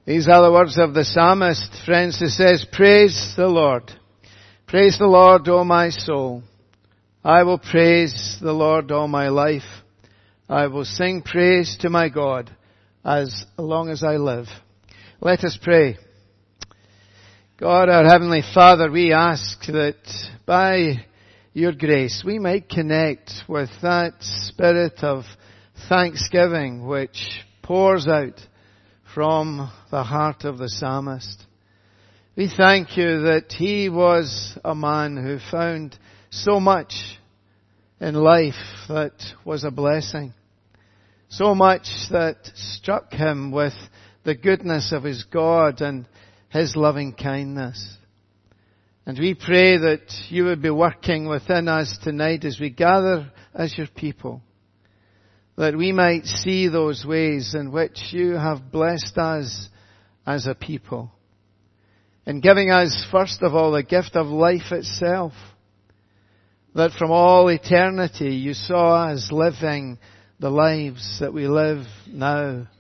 These are the words of the psalmist, friends, who says, "Praise the Lord. Praise the Lord, O my soul. I will praise the Lord all my life. I will sing praise to my God as long as I live." Let us pray. God, our Heavenly Father, we ask that by your grace we might connect with that spirit of thanksgiving which pours out from the heart of the psalmist. We thank you that he was a man who found so much in life that was a blessing. So much that struck him with the goodness of his God and his loving kindness. And we pray that you would be working within us tonight as we gather as your people, that we might see those ways in which you have blessed us as a people, in giving us, first of all, the gift of life itself, that from all eternity you saw us living the lives that we live now,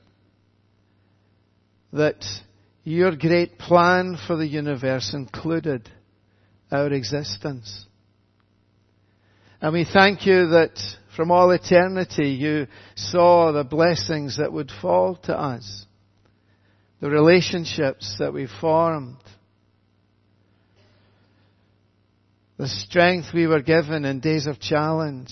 that your great plan for the universe included our existence. And we thank you that from all eternity you saw the blessings that would fall to us, the relationships that we formed, the strength we were given in days of challenge,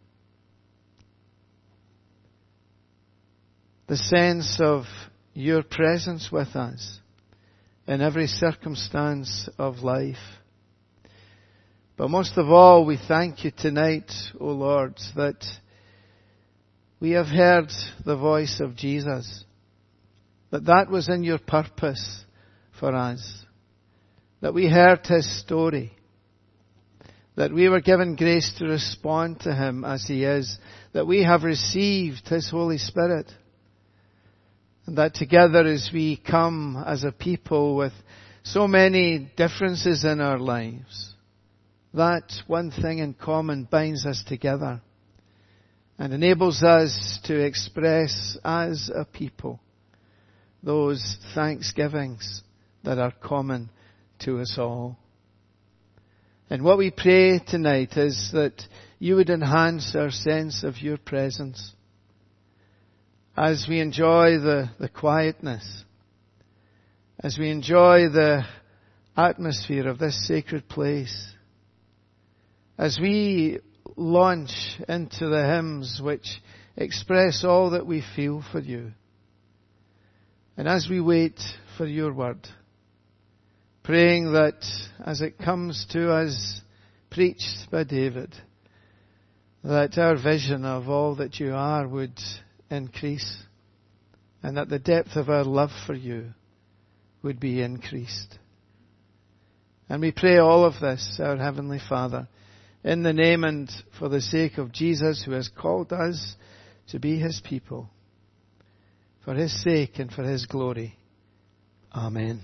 the sense of your presence with us in every circumstance of life. But most of all, we thank you tonight, O Lord, that we have heard the voice of Jesus, that was in your purpose for us, that we heard his story, that we were given grace to respond to him as he is, that we have received his Holy Spirit, and that together as we come as a people with so many differences in our lives, that one thing in common binds us together and enables us to express as a people those thanksgivings that are common to us all. And what we pray tonight is that you would enhance our sense of your presence as we enjoy the quietness, as we enjoy the atmosphere of this sacred place, as we launch into the hymns which express all that we feel for you. And as we wait for your word, praying that as it comes to us, preached by David, that our vision of all that you are would increase, and that the depth of our love for you would be increased. And we pray all of this, our Heavenly Father, in the name and for the sake of Jesus, who has called us to be his people, for his sake and for his glory. Amen.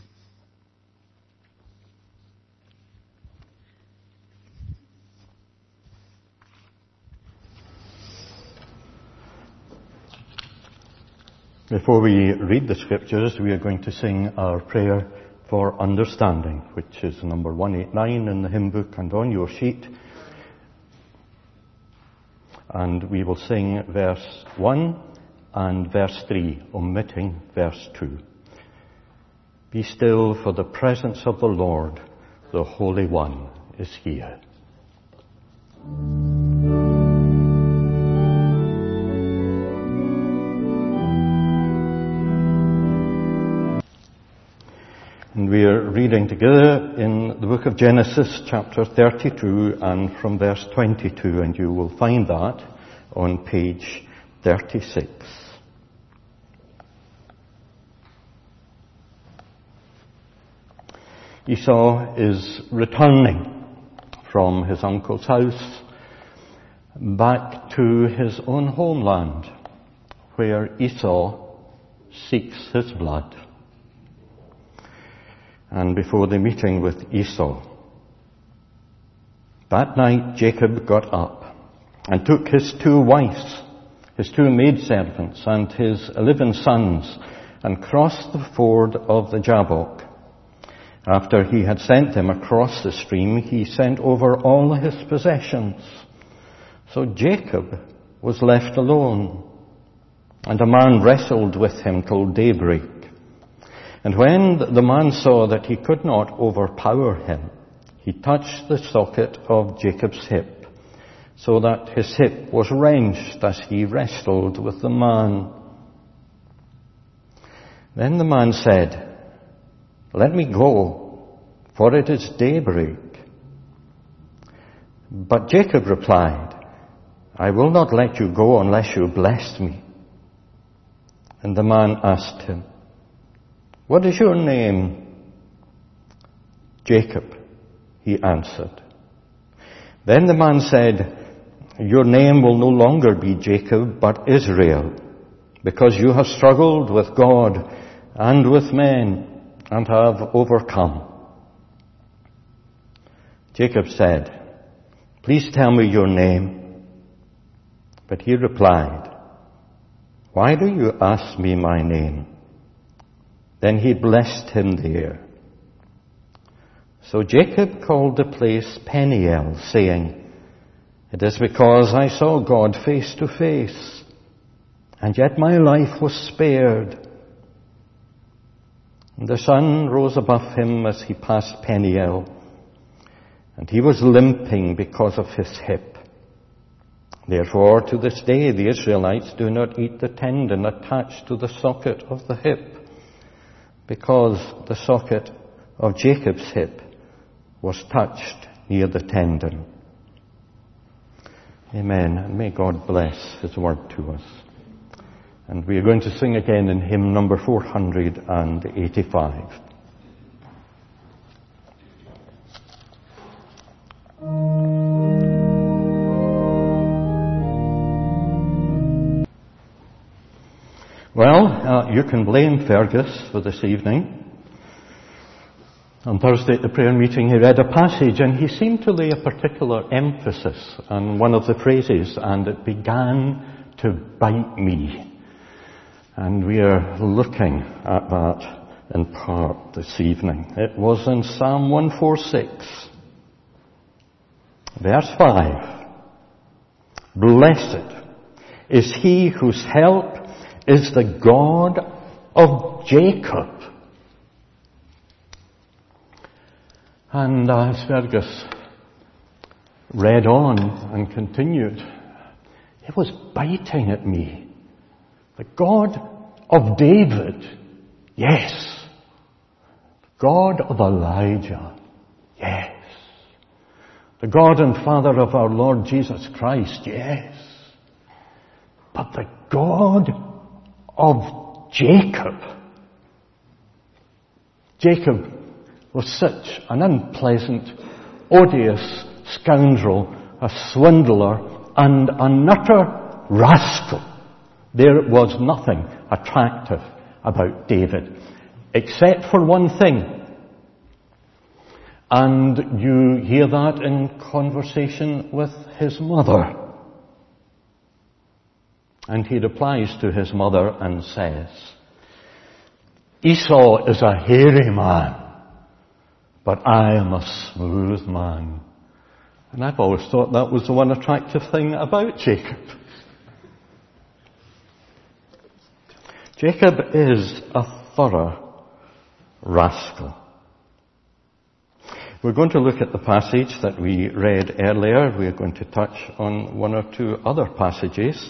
Before we read the scriptures, we are going to sing our prayer for understanding, which is number 189 in the hymn book and on your sheet. And we will sing verse 1 and verse 3, omitting verse 2. Be still, for the presence of the Lord, the Holy One, is here. And we are reading together in the book of Genesis, chapter 32, and from verse 22, and you will find that on page 36. Esau is returning from his uncle's house back to his own homeland, where Esau seeks his blood. And before the meeting with Esau, that night Jacob got up and took his 2 wives, his 2 maidservants, and his 11 sons, and crossed the ford of the Jabbok. After he had sent them across the stream, he sent over all his possessions. So Jacob was left alone, and a man wrestled with him till daybreak. And when the man saw that he could not overpower him, he touched the socket of Jacob's hip, so that his hip was wrenched as he wrestled with the man. Then the man said, "Let me go, for it is daybreak." But Jacob replied, "I will not let you go unless you bless me." And the man asked him, "What is your name?" "Jacob," he answered. Then the man said, "Your name will no longer be Jacob, but Israel, because you have struggled with God and with men and have overcome." Jacob said, "Please tell me your name." But he replied, "Why do you ask me my name?" Then he blessed him there. So Jacob called the place Peniel, saying, "It is because I saw God face to face, and yet my life was spared." And the sun rose above him as he passed Peniel, and he was limping because of his hip. Therefore, to this day, the Israelites do not eat the tendon attached to the socket of the hip, because the socket of Jacob's hip was touched near the tendon. Amen. And may God bless his word to us. And we are going to sing again in hymn number 485. Well, you can blame Fergus for this evening. On Thursday at the prayer meeting, he read a passage and he seemed to lay a particular emphasis on one of the phrases, and it began to bite me. And we are looking at that in part this evening. It was in Psalm 146, verse 5. "Blessed is he whose help is the God of Jacob." And as Fergus read on and continued, it was biting at me. The God of David, yes. God of Elijah, yes. The God and Father of our Lord Jesus Christ, yes. But the God of Jacob. Jacob was such an unpleasant, odious scoundrel, a swindler, and an utter rascal. There was nothing attractive about David, except for one thing. And you hear that in conversation with his mother. And he replies to his mother and says, "Esau is a hairy man, but I am a smooth man." And I've always thought that was the one attractive thing about Jacob. Jacob is a thorough rascal. We're going to look at the passage that we read earlier. We're going to touch on one or two other passages.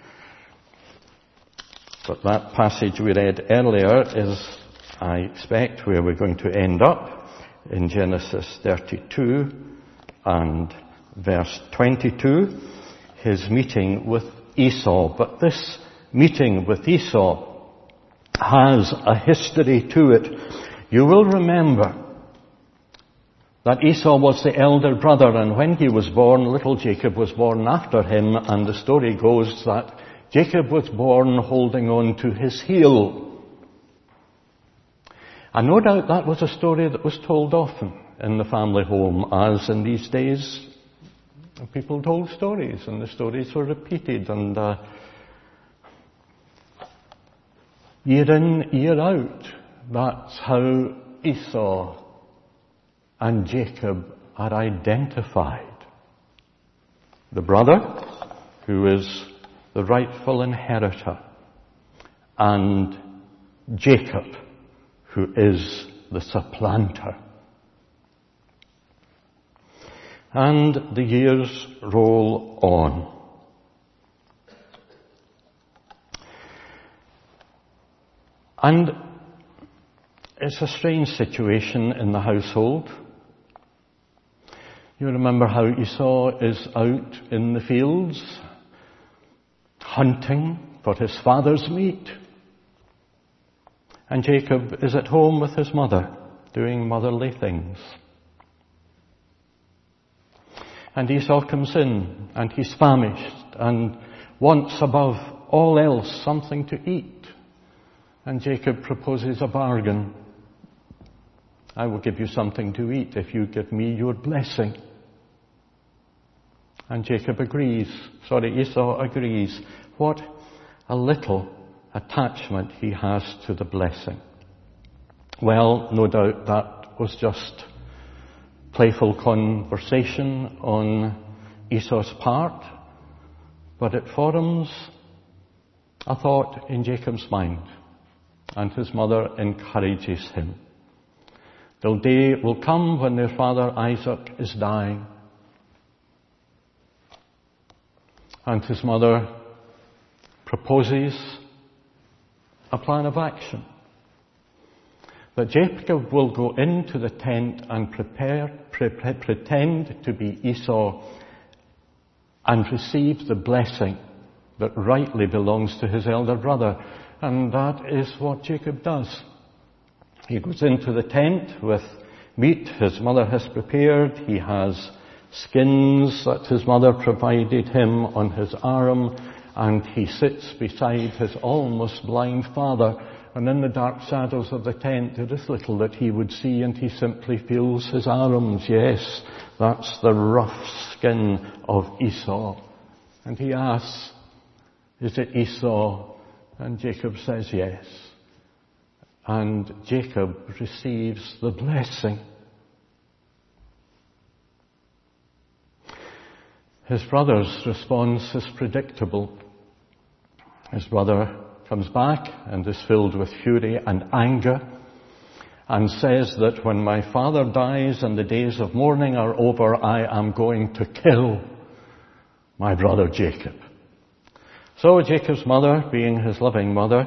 But that passage we read earlier is, I expect, where we're going to end up in Genesis 32 and verse 22, his meeting with Esau. But this meeting with Esau has a history to it. You will remember that Esau was the elder brother, and when he was born, little Jacob was born after him, and the story goes that Jacob was born holding on to his heel. And no doubt that was a story that was told often in the family home, as in these days people told stories, and the stories were repeated, and Year in, year out, that's how Esau and Jacob are identified. The brother, who is the rightful inheritor, and Jacob, who is the supplanter. And the years roll on. And it's a strange situation in the household. You remember how Esau is out in the fields, hunting for his father's meat. And Jacob is at home with his mother, doing motherly things. And Esau comes in, and he's famished, and wants above all else something to eat. And Jacob proposes a bargain. I will give you something to eat if you give me your blessing. And Esau agrees. What a little attachment he has to the blessing. Well, no doubt that was just playful conversation on Esau's part, but it forms a thought in Jacob's mind, and his mother encourages him. The day will come when their father Isaac is dying, and his mother proposes a plan of action. That Jacob will go into the tent and pretend to be Esau and receive the blessing that rightly belongs to his elder brother. And that is what Jacob does. He goes into the tent with meat his mother has prepared. He has skins that his mother provided him on his arm, and he sits beside his almost blind father. And in the dark shadows of the tent, there is little that he would see, and he simply feels his arms. Yes, that's the rough skin of Esau. And he asks, is it Esau? And Jacob says yes. And Jacob receives the blessing. His brother's response is predictable. His brother comes back and is filled with fury and anger and says that when my father dies and the days of mourning are over, I am going to kill my brother Jacob. So Jacob's mother, being his loving mother,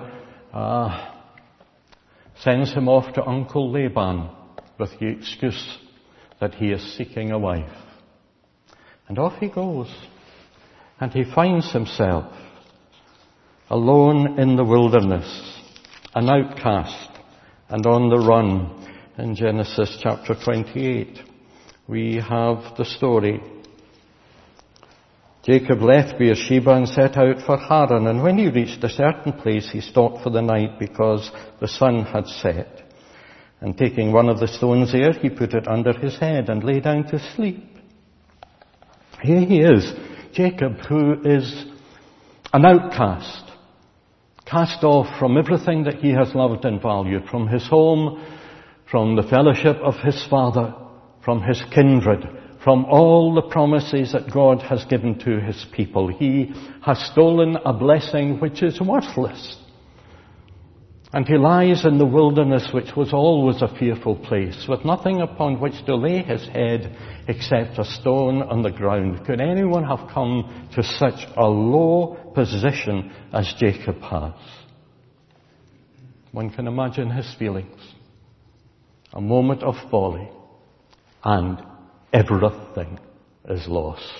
sends him off to Uncle Laban with the excuse that he is seeking a wife. And off he goes, and he finds himself alone in the wilderness, an outcast and on the run. In Genesis chapter 28, we have the story. Jacob left Beersheba and set out for Haran, and when he reached a certain place, he stopped for the night because the sun had set. And taking one of the stones there, he put it under his head and lay down to sleep. Here he is, Jacob, who is an outcast, cast off from everything that he has loved and valued, from his home, from the fellowship of his father, from his kindred, from all the promises that God has given to his people. He has stolen a blessing which is worthless. And he lies in the wilderness, which was always a fearful place, with nothing upon which to lay his head except a stone on the ground. Could anyone have come to such a low position as Jacob has? One can imagine his feelings. A moment of folly, and everything is lost.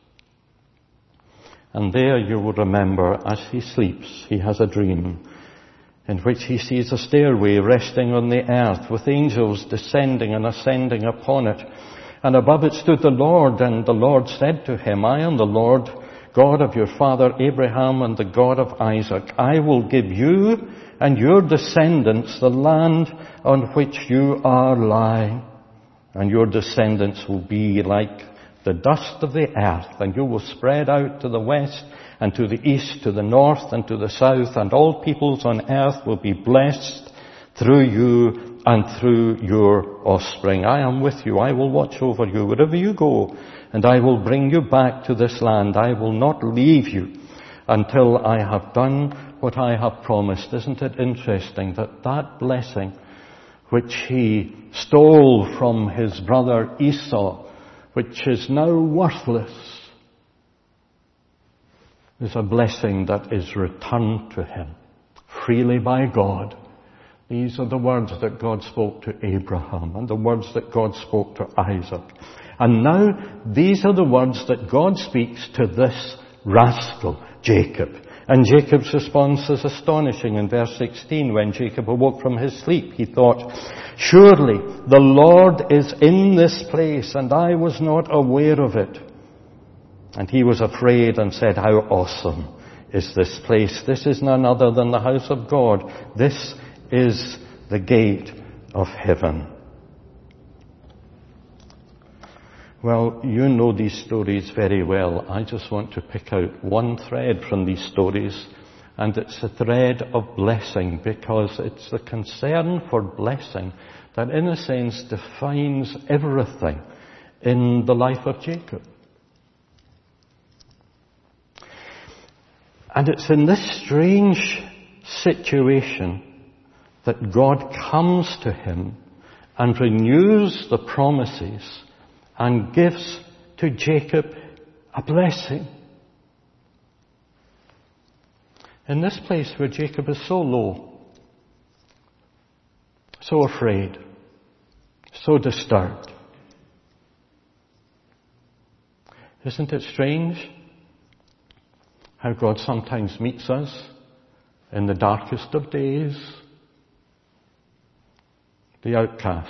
And there, you will remember, as he sleeps, he has a dream in which he sees a stairway resting on the earth with angels descending and ascending upon it. And above it stood the Lord, and the Lord said to him, I am the Lord, God of your father Abraham and the God of Isaac. I will give you and your descendants the land on which you are lying, and your descendants will be like the dust of the earth, and you will spread out to the west and to the east, to the north and to the south, and all peoples on earth will be blessed through you and through your offspring. I am with you. I will watch over you wherever you go, and I will bring you back to this land. I will not leave you until I have done what I have promised. Isn't it interesting that that blessing which he stole from his brother Esau, which is now worthless, is a blessing that is returned to him freely by God. These are the words that God spoke to Abraham and the words that God spoke to Isaac. And now these are the words that God speaks to this rascal, Jacob. And Jacob's response is astonishing. In verse 16, when Jacob awoke from his sleep, he thought, surely the Lord is in this place, and I was not aware of it. And he was afraid and said, how awesome is this place? This is none other than the house of God. This is the gate of heaven. Well, you know these stories very well. I just want to pick out one thread from these stories, and it's a thread of blessing, because it's the concern for blessing that in a sense defines everything in the life of Jacob. And it's in this strange situation that God comes to him and renews the promises and gives to Jacob a blessing. In this place where Jacob is so low, so afraid, so disturbed. Isn't it strange how God sometimes meets us in the darkest of days? The outcast,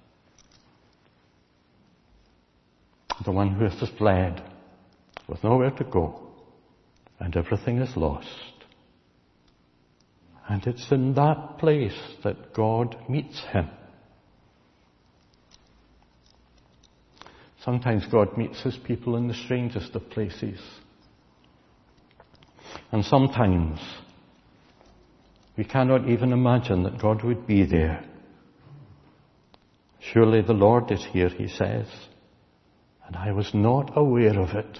the one who has fled with nowhere to go, and everything is lost. And it's in that place that God meets him. Sometimes God meets his people in the strangest of places. And sometimes we cannot even imagine that God would be there. Surely the Lord is here, he says, and I was not aware of it.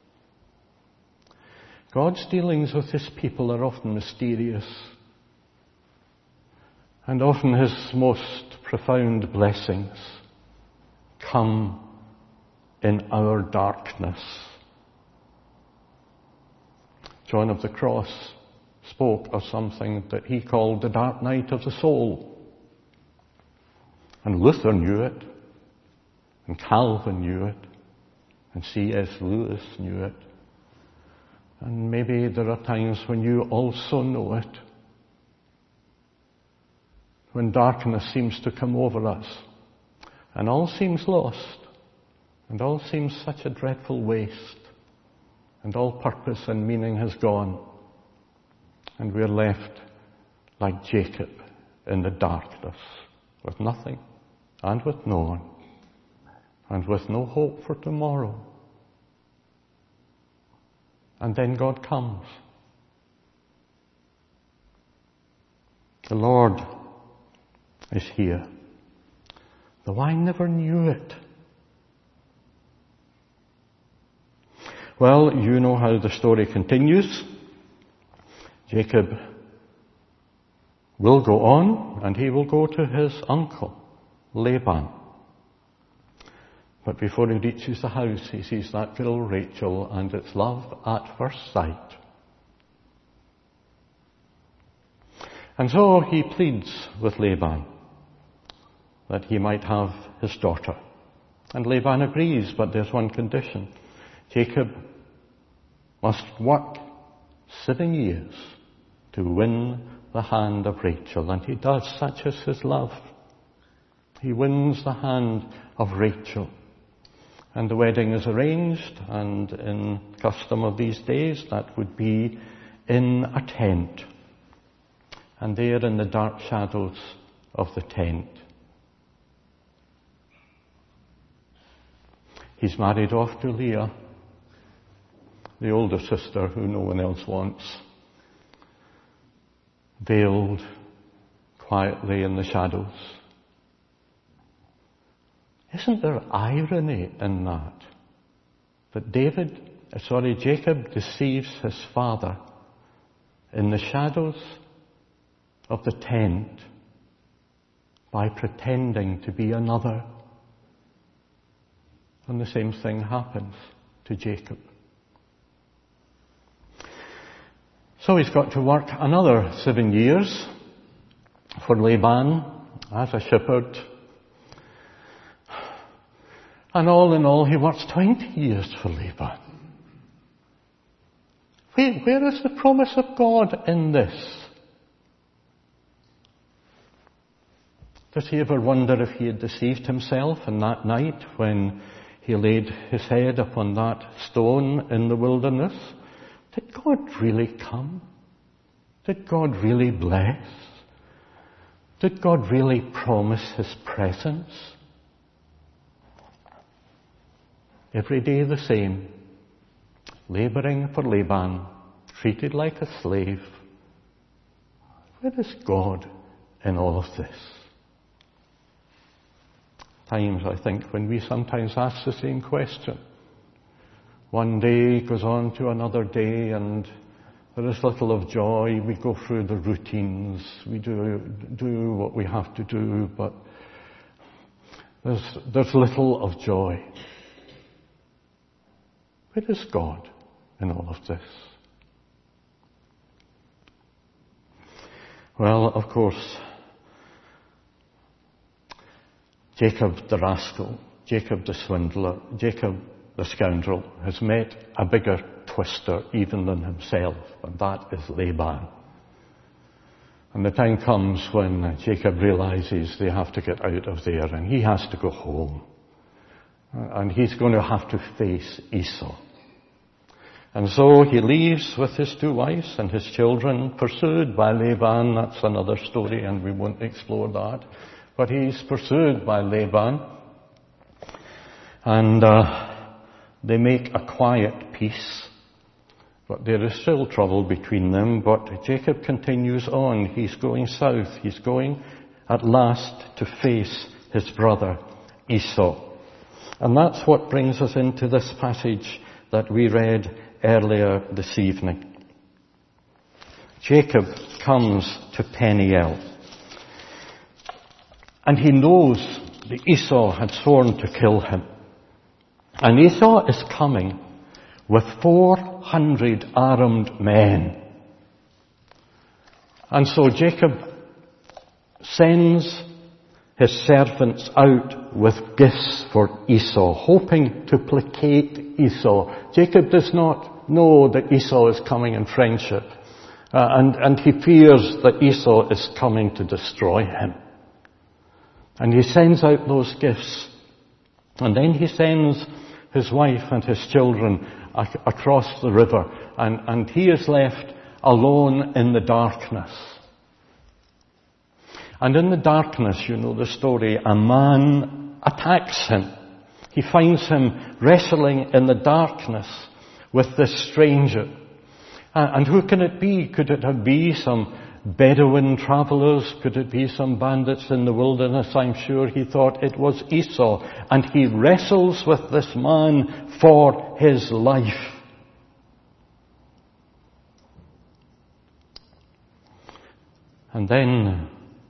God's dealings with his people are often mysterious, and often his most profound blessings come in our darkness. John of the Cross spoke of something that he called the dark night of the soul. And Luther knew it, and Calvin knew it, and C.S. Lewis knew it. And maybe there are times when you also know it. When darkness seems to come over us, and all seems lost, and all seems such a dreadful waste, and all purpose and meaning has gone, and we're left like Jacob in the darkness, with nothing, and with no one, and with no hope for tomorrow. And then God comes. The Lord is here. Though I never knew it. Well, you know how the story continues. Jacob will go on, and he will go to his uncle, Laban. But before he reaches the house, he sees that girl Rachel, and it's love at first sight. And so he pleads with Laban that he might have his daughter. And Laban agrees, but there's one condition. Jacob must work 7 years to win the hand of Rachel. And he does. Such is his love. He wins the hand of Rachel. And the wedding is arranged, and in custom of these days, that would be in a tent. And there in the dark shadows of the tent, He's married off to Leah, the older sister who no one else wants, veiled quietly in the shadows. Isn't there irony in that? That Jacob deceives his father in the shadows of the tent by pretending to be another. And the same thing happens to Jacob. So he's got to work another 7 years for Laban as a shepherd. And all in all, he works 20 years for Laban. Where is the promise of God in this? Does he ever wonder if he had deceived himself in that night when he laid his head upon that stone in the wilderness? Did God really come? Did God really bless? Did God really promise his presence? Every day the same, labouring for Laban, treated like a slave. Where is God in all of this? Times, I think, when we sometimes ask the same question. One day goes on to another day, and there is little of joy. We go through the routines. We do what we have to do, but there's little of joy. Where is God in all of this? Well, of course, Jacob the rascal, Jacob the swindler, Jacob the scoundrel has met a bigger twister even than himself, and that is Laban. And the time comes when Jacob realizes they have to get out of there and he has to go home. And he's going to have to face Esau. And so he leaves with his 2 wives and his children, pursued by Laban. That's another story, and we won't explore that. But he's pursued by Laban. And they make a quiet peace. But there is still trouble between them. But Jacob continues on. He's going south. He's going at last to face his brother Esau. And that's what brings us into this passage that we read earlier this evening. Jacob comes to Peniel. And he knows that Esau had sworn to kill him. And Esau is coming with 400 armed men. And so Jacob sends his servants out with gifts for Esau, hoping to placate Esau. Jacob does not know that Esau is coming in friendship, and he fears that Esau is coming to destroy him. And he sends out those gifts, and then he sends his wife and his children across the river, and he is left alone in the darkness. And in the darkness, you know the story, a man attacks him. He finds him wrestling in the darkness with this stranger. And who can it be? Could it be some Bedouin travelers? Could it be some bandits in the wilderness? I'm sure he thought it was Esau. And he wrestles with this man for his life. And then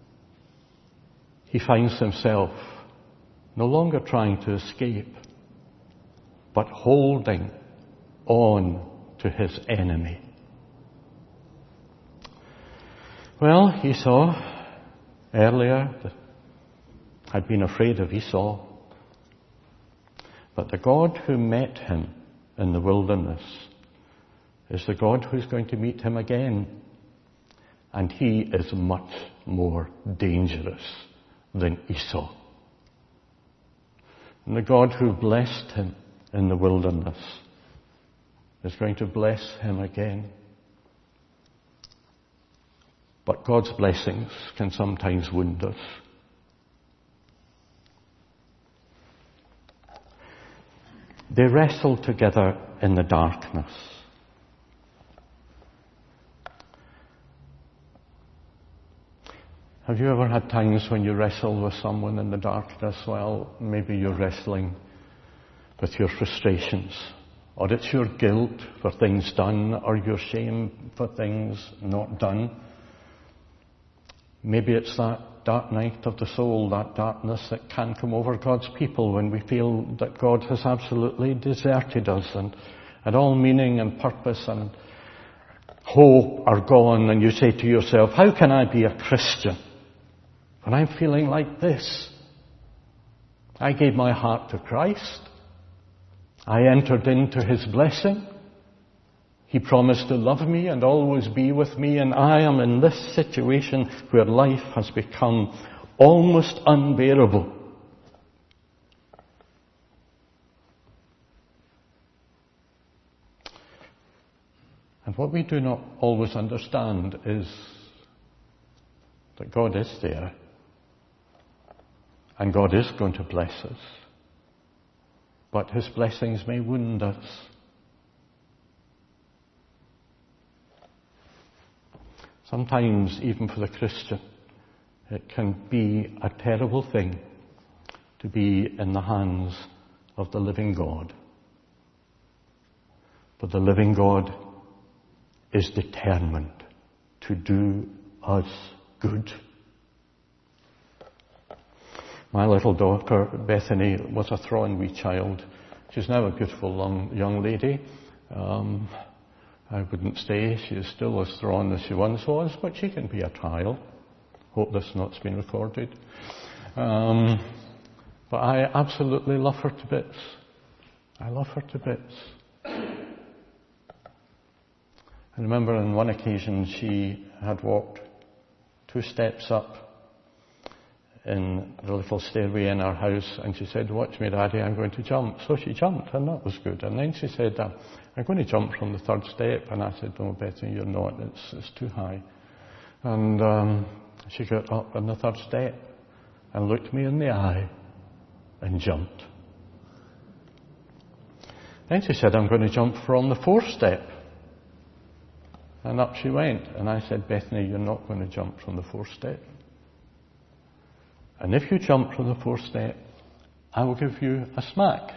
he finds himself no longer trying to escape, but holding on to his enemy. Well, Esau, earlier, had been afraid of Esau. But the God who met him in the wilderness is the God who's going to meet him again. And he is much more dangerous than Esau. And the God who blessed him in the wilderness is going to bless him again. But God's blessings can sometimes wound us. They wrestle together in the darkness. Have you ever had times when you wrestle with someone in the darkness? Well, maybe you're wrestling with your frustrations, or it's your guilt for things done, or your shame for things not done. Maybe it's that dark night of the soul, that darkness that can come over God's people when we feel that God has absolutely deserted us, and all meaning and purpose and hope are gone, and you say to yourself, how can I be a Christian when I'm feeling like this? I gave my heart to Christ. I entered into His blessing. He promised to love me and always be with me, and I am in this situation where life has become almost unbearable. And what we do not always understand is that God is there, and God is going to bless us, but His blessings may wound us. Sometimes, even for the Christian, it can be a terrible thing to be in the hands of the living God. But the living God is determined to do us good. My little daughter, Bethany, was a thrawn wee child. She's now a beautiful young lady. I wouldn't say she is still as thrawn as she once was, but she can be a trial. Hope this not's been recorded. But I absolutely love her to bits. I love her to bits. I remember on one occasion she had walked 2 steps up in the little stairway in our house, and she said, watch me, Daddy, I'm going to jump. So she jumped, and that was good. And then she said, I'm going to jump from the 3rd step. And I said, no, Bethany, you're not. It's too high. And she got up on the 3rd step and looked me in the eye and jumped. Then she said, I'm going to jump from the 4th step. And up she went. And I said, Bethany, you're not going to jump from the 4th step. And if you jump from the 4th step, I will give you a smack.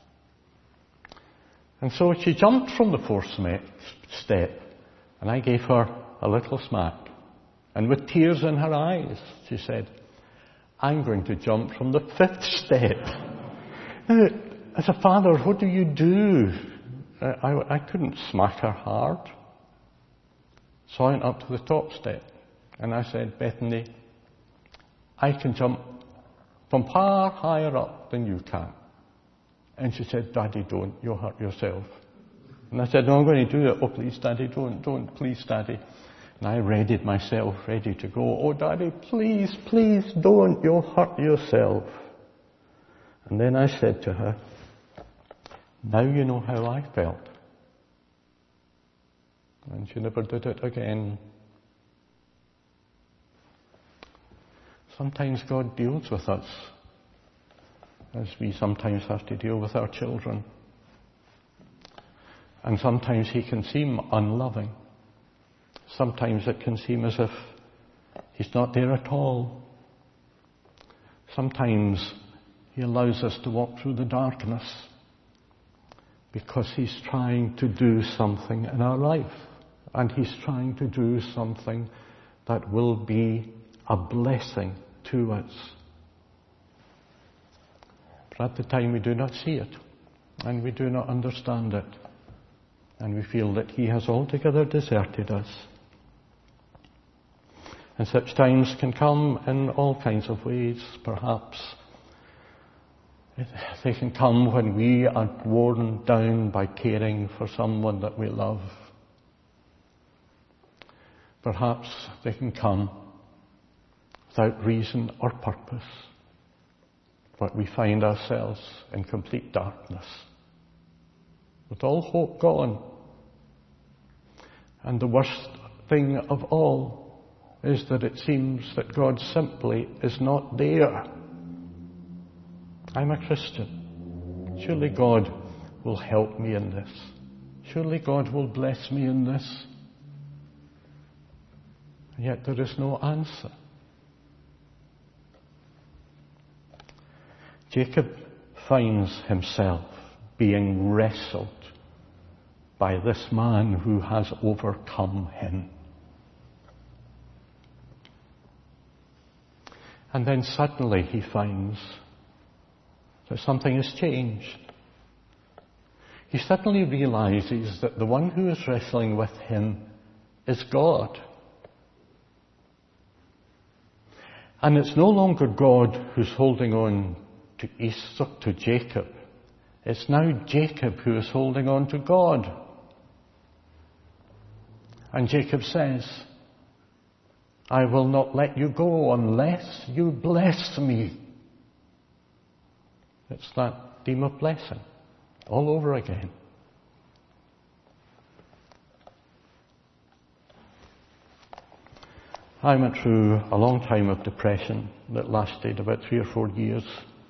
And so she jumped from the 4th step, and I gave her a little smack. And with tears in her eyes, she said, I'm going to jump from the 5th step. Now, as a father, what do you do? I couldn't smack her hard. So I went up to the top step, and I said, Bethany, I can jump from far higher up than you can. And she said, Daddy, don't. You'll hurt yourself. And I said, no, I'm going to do it. Oh, please, Daddy, don't. Please, Daddy. And I readied myself, ready to go. Oh, Daddy, please, don't. You'll hurt yourself. And then I said to her, now you know how I felt. And she never did it again. Sometimes God deals with us as we sometimes have to deal with our children. And sometimes He can seem unloving. Sometimes it can seem as if He's not there at all. Sometimes He allows us to walk through the darkness because He's trying to do something in our life. And He's trying to do something that will be a blessing to us. But at the time we do not see it, and we do not understand it, and we feel that He has altogether deserted us. And such times can come in all kinds of ways. Perhaps they can come when we are worn down by caring for someone that we love. Perhaps they can come without reason or purpose, but we find ourselves in complete darkness, with all hope gone. And the worst thing of all is that it seems that God simply is not there. I'm a Christian. Surely God will help me in this. Surely God will bless me in this. And yet there is no answer. Jacob finds himself being wrestled by this man who has overcome him. And then suddenly he finds that something has changed. He suddenly realizes that the one who is wrestling with him is God. And it's no longer God who's holding on to Esau, to Jacob. It's now Jacob who is holding on to God. And Jacob says, I will not let you go unless you bless me. It's that theme of blessing all over again. I went through a long time of depression that lasted about 3 or 4 years.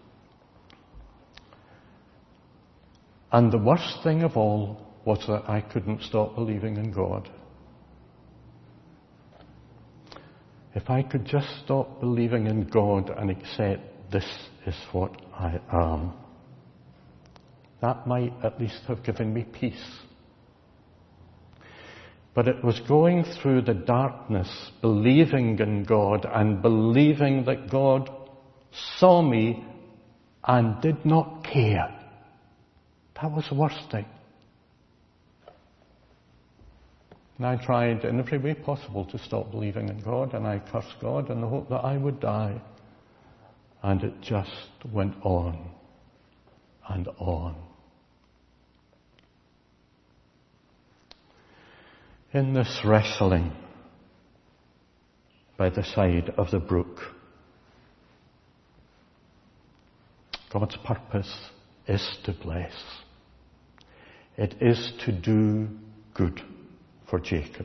And the worst thing of all was that I couldn't stop believing in God. If I could just stop believing in God and accept this is what I am, that might at least have given me peace. But it was going through the darkness, believing in God and believing that God saw me and did not care. That was the worst thing. And I tried in every way possible to stop believing in God, and I cursed God in the hope that I would die. And it just went on and on. In this wrestling by the side of the brook, God's purpose is to bless. It is to do good for Jacob.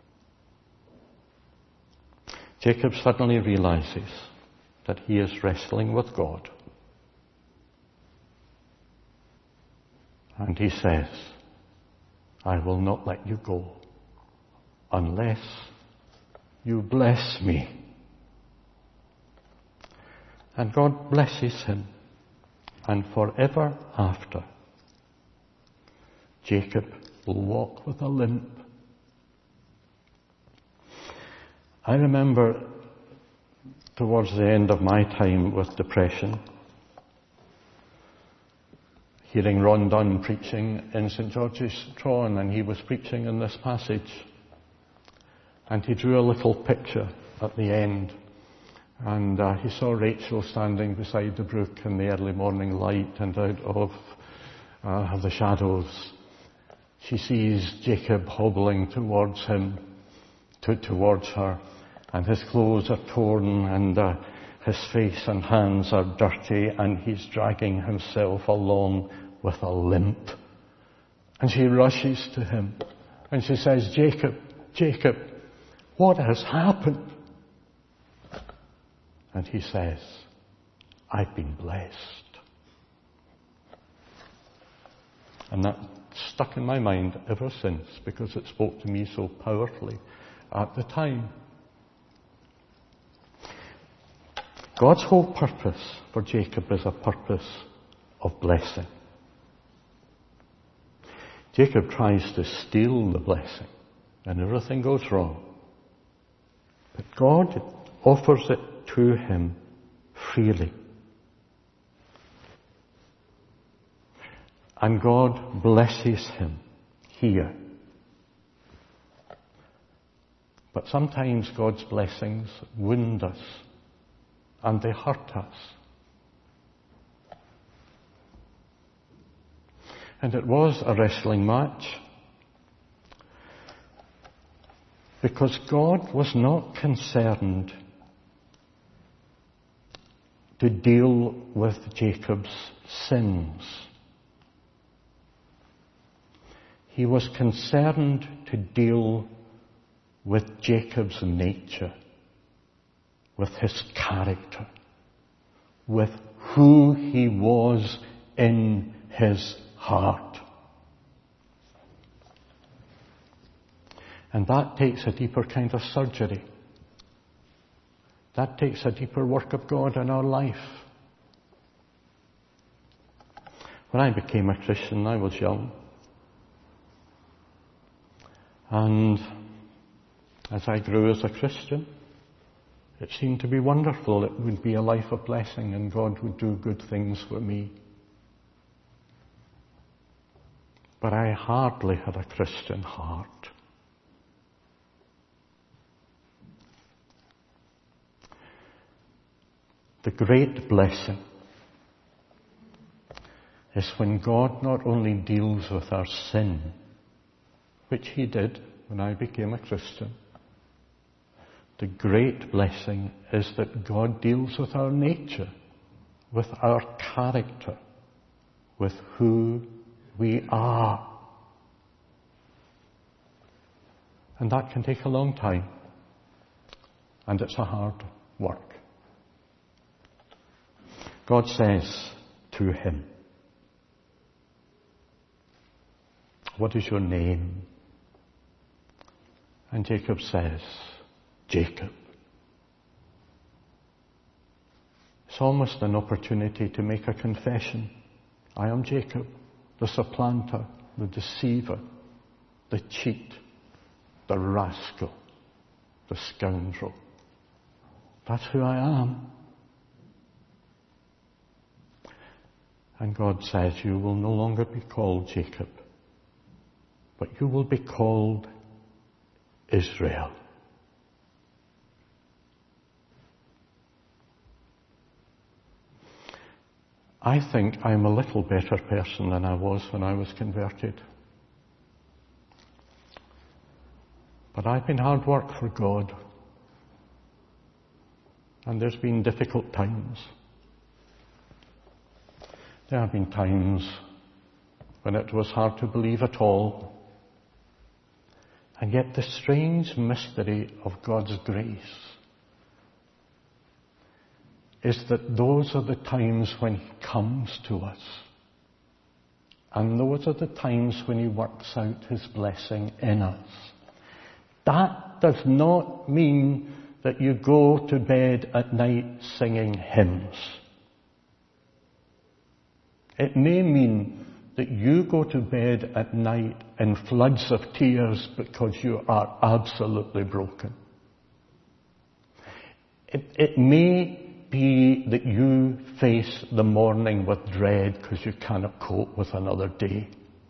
Jacob suddenly realizes that he is wrestling with God. And he says, I will not let you go unless you bless me. And God blesses him. And forever after, Jacob will walk with a limp. I remember towards the end of my time with depression, hearing Ron Dunn preaching in St. George's Tron, and he was preaching in this passage. And he drew a little picture at the end. And he saw Rachel standing beside the brook in the early morning light, and out of the shadows she sees Jacob hobbling towards him, towards her, and his clothes are torn, and his face and hands are dirty, and he's dragging himself along with a limp. And she rushes to him, and she says, Jacob, Jacob, what has happened? And he says, I've been blessed. And that stuck in my mind ever since, because it spoke to me so powerfully at the time. God's whole purpose for Jacob is a purpose of blessing. Jacob tries to steal the blessing, and everything goes wrong. But God offers it to him freely. And God blesses him here. But sometimes God's blessings wound us, and they hurt us. And it was a wrestling match, because God was not concerned to deal with Jacob's sins. He was concerned to deal with Jacob's nature, with his character, with who he was in his heart. And that takes a deeper kind of surgery. That takes a deeper work of God in our life. When I became a Christian, I was young. And as I grew as a Christian, it seemed to be wonderful. It would be a life of blessing and God would do good things for me. But I hardly had a Christian heart. The great blessing is when God not only deals with our sin, which He did when I became a Christian. The great blessing is that God deals with our nature, with our character, with who we are. And that can take a long time, and it's a hard work. God says to him, "What is your name?" And Jacob says, "Jacob." It's almost an opportunity to make a confession. I am Jacob, the supplanter, the deceiver, the cheat, the rascal, the scoundrel. That's who I am. And God says, you will no longer be called Jacob, but you will be called Israel. I think I'm a little better person than I was when I was converted. But I've been hard work for God. And there's been difficult times. There have been times when it was hard to believe at all. And yet the strange mystery of God's grace is that those are the times when He comes to us. And those are the times when He works out His blessing in us. That does not mean that you go to bed at night singing hymns. It may mean that you go to bed at night in floods of tears because you are absolutely broken. It may be that you face the morning with dread because you cannot cope with another day.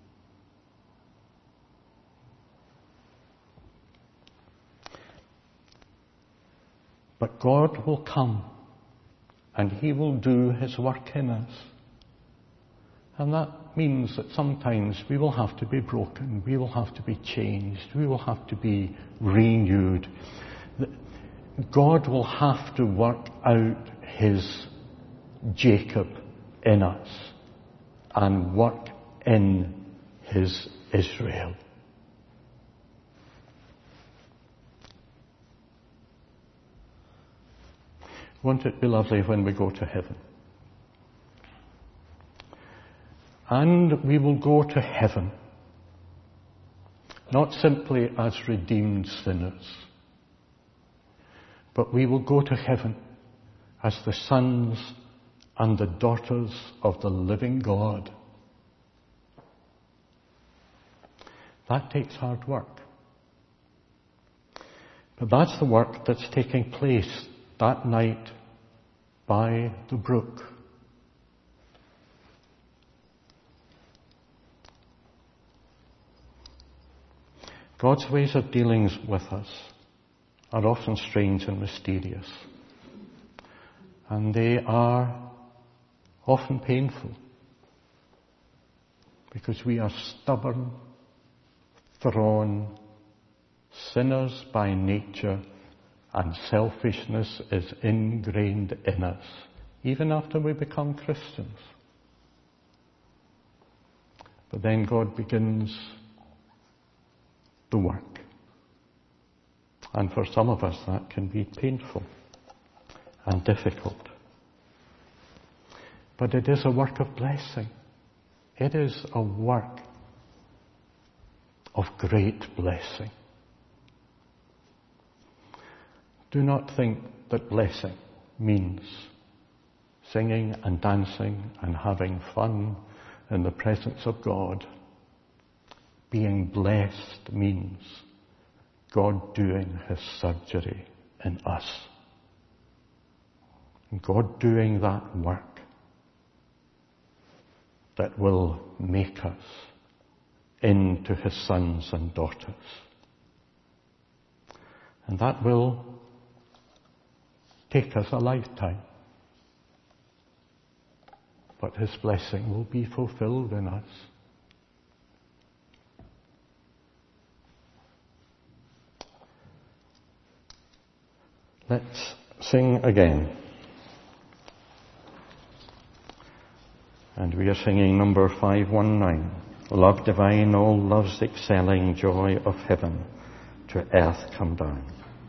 But God will come and He will do His work in us. And that means that sometimes we will have to be broken, we will have to be changed, we will have to be renewed. God will have to work out His Jacob in us and work in His Israel. Won't it be lovely when we go to heaven? And we will go to heaven, not simply as redeemed sinners, but we will go to heaven as the sons and the daughters of the living God. That takes hard work. But that's the work that's taking place that night by the brook. God's ways of dealing with us are often strange and mysterious. And they are often painful because we are stubborn, thorn, sinners by nature, and selfishness is ingrained in us, even after we become Christians. But then God begins the work. And for some of us that can be painful and difficult. But it is a work of blessing. It is a work of great blessing. Do not think that blessing means singing and dancing and having fun in the presence of God. Being blessed means God doing his surgery in us. And God doing that work that will make us into his sons and daughters. And that will take us a lifetime. But his blessing will be fulfilled in us. Let's sing again. And we are singing number 519. Love divine, all love's excelling joy of heaven to earth come down.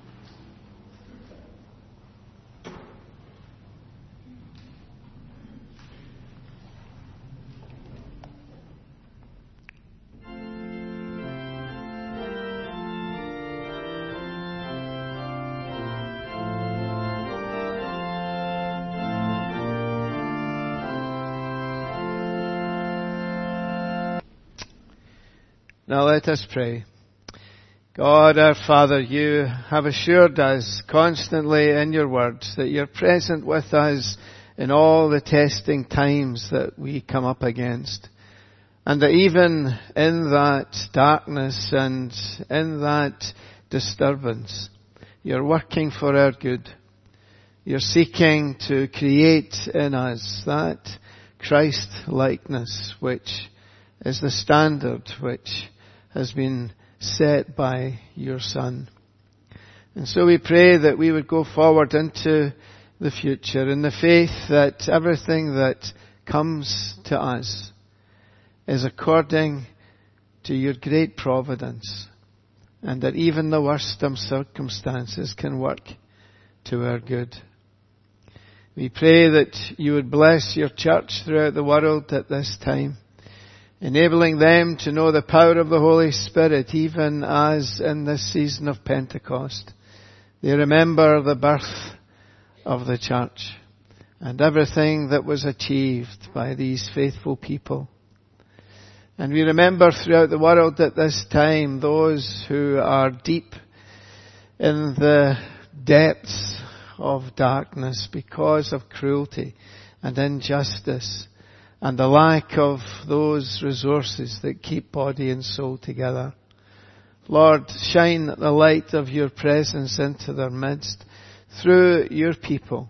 Now let us pray. God our Father, you have assured us constantly in your words that you're present with us in all the testing times that we come up against. And that even in that darkness and in that disturbance, you're working for our good. You're seeking to create in us that Christ-likeness which is the standard which has been set by your Son. And so we pray that we would go forward into the future in the faith that everything that comes to us is according to your great providence, and that even the worst of circumstances can work to our good. We pray that you would bless your church throughout the world at this time, enabling them to know the power of the Holy Spirit, even as in this season of Pentecost they remember the birth of the church and everything that was achieved by these faithful people. And we remember throughout the world at this time those who are deep in the depths of darkness because of cruelty and injustice and the lack of those resources that keep body and soul together. Lord, shine the light of your presence into their midst through your people.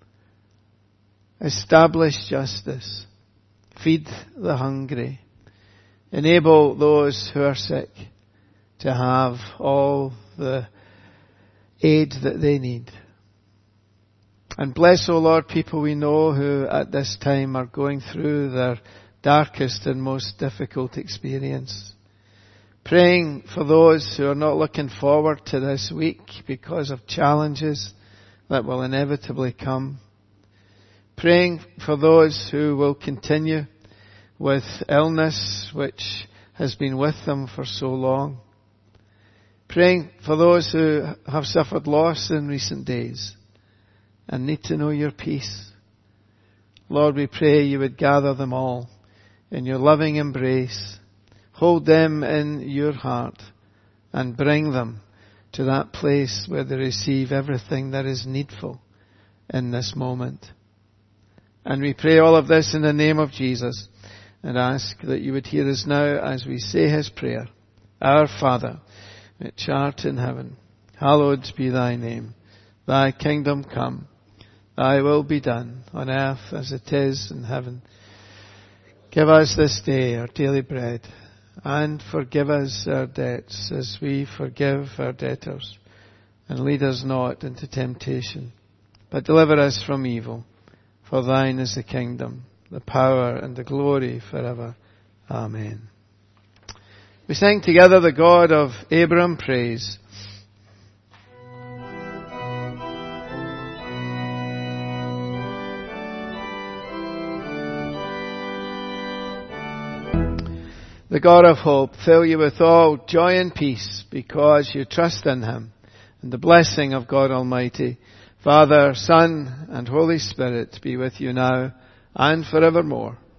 Establish justice. Feed the hungry. Enable those who are sick to have all the aid that they need. And bless, O Lord, people we know who at this time are going through their darkest and most difficult experience. Praying for those who are not looking forward to this week because of challenges that will inevitably come. Praying for those who will continue with illness which has been with them for so long. Praying for those who have suffered loss in recent days and need to know your peace. Lord, we pray you would gather them all in your loving embrace, hold them in your heart, and bring them to that place where they receive everything that is needful in this moment. And we pray all of this in the name of Jesus, and ask that you would hear us now as we say his prayer. Our Father, which art in heaven, hallowed be thy name. Thy kingdom come. Thy will be done on earth as it is in heaven. Give us this day our daily bread, and forgive us our debts as we forgive our debtors. And lead us not into temptation, but deliver us from evil. For thine is the kingdom, the power, and the glory forever. Amen. We sing together the God of Abraham praise. The God of hope fill you with all joy and peace because you trust in him And the blessing of God Almighty, Father, Son, and Holy Spirit be with you now and forevermore.